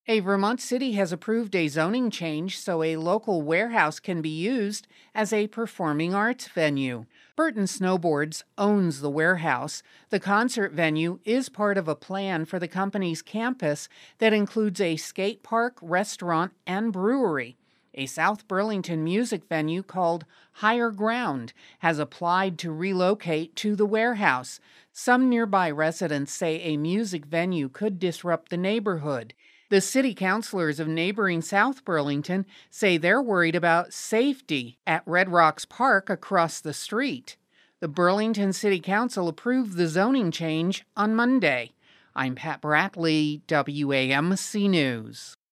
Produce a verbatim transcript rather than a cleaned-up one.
A Vermont city has approved a zoning change so a local warehouse can be used as a performing arts venue. Burton Snowboards owns the warehouse. The concert venue is part of a plan for the company's campus that includes a skate park, restaurant, and brewery. A South Burlington music venue called Higher Ground has applied to relocate to the warehouse. Some nearby residents say a music venue could disrupt the neighborhood. The city councilors of neighboring South Burlington say they're worried about safety at Red Rocks Park across the street. The Burlington City Council approved the zoning change on Monday. I'm Pat Bradley, W A M C News.